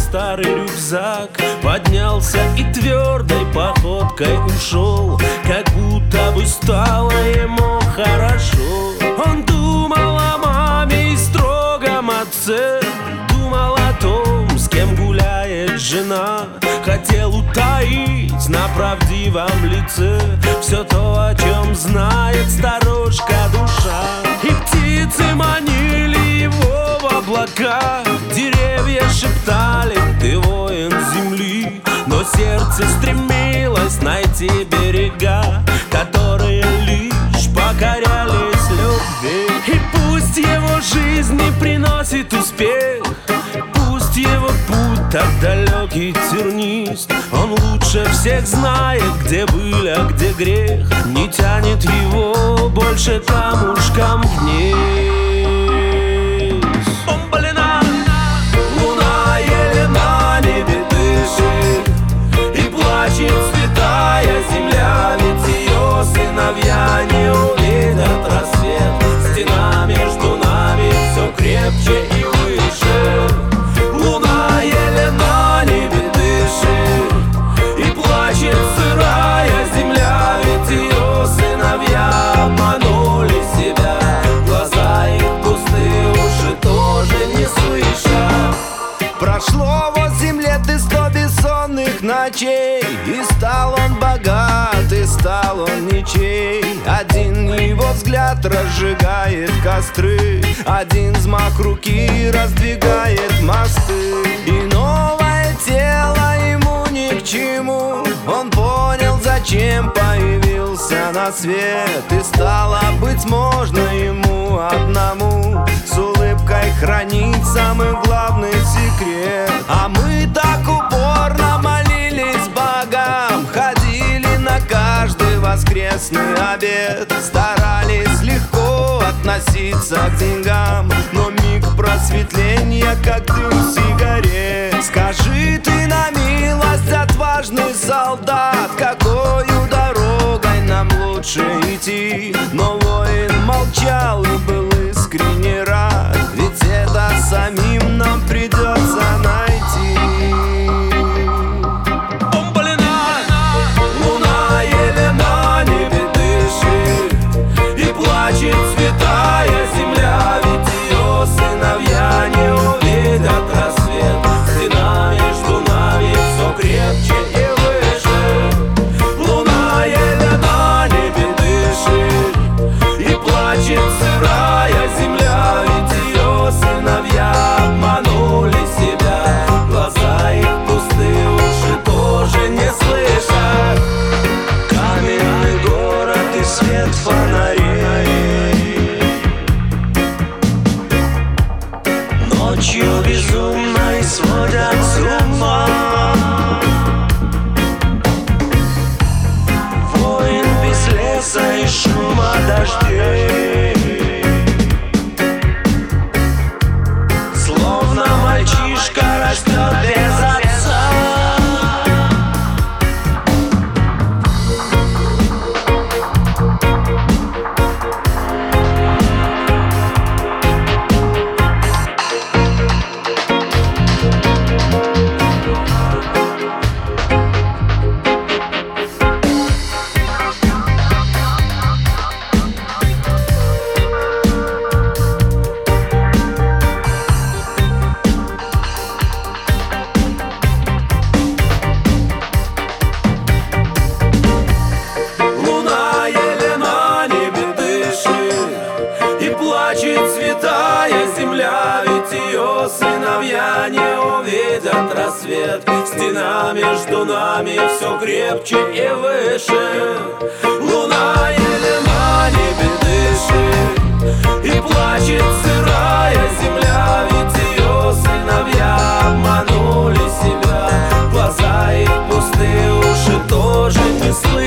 старый рюкзак, поднялся и твердой походкой ушел, как будто бы стало ему хорошо. Он думал о маме и строгом отце, думал о том, с кем гуляет жена. Хотел утаить на правдивом лице все то, о чем знает старушка душа. И птицы манили его в облака, деревья шептали: ты воин земли. Но сердце стремилось найти берега, которые лишь покорялись любви. И пусть его жизнь не приносит успех, пусть его путь так далекий, тернист, он лучше всех знает, где быль, а где грех. Не тянет его больше камушкам вниз. Луна еле на небе дышит, и плачет святая земля, ведь ее сыновья не увидят рассвет. Стена между нами все крепче и выше. Луна еле на небе дышит, и плачет сырая земля, ведь ее сыновья обманули себя. Глаза их пусты, уши тоже не слышат. Прошло 8 лет и 100 бессонных ночей, и стал он богат, и стал он ничей. Один его взгляд разжигает костры, один взмах руки раздвигает мосты. И новое тело ему ни к чему, он понял, зачем появился на свет. И стало быть можно ему одному с улыбкой хранить самый главный секрет. А мы так упорно молились богам, ходили на каждый воскресный обед, старались легко относиться к деньгам, но миг просветления, как дым сигарет. Скажи ты на милость, отважный солдат, какою дорогой нам лучше идти? Но воин молчал и был искренне рад, ведь это самим нам придется найти. Луна еле на небе дышит, и плачет святая земля, ведь ее сыновья не увидят рассвет. Стена между нами все крепче и выше. Луна еле на небе дышит, и плачет сырая земля, ведь ее сыновья обманули себя. Глаза их пусты, уши тоже не слышат. Каменный город и свет фонарей, ночью безумной сводят с ума. Воин без леса и шума дождей, словно мальчишка растет без отца. Луна еле на небе дышит, и плачет святая земля, ведь ее сыновья не увидят рассвет. Стена между нами все крепче и выше. Луна еле на небе дышит, и плачет сырая земля, ведь ее сыновья обманули себя. Глаза их пусты, уши тоже не слышат.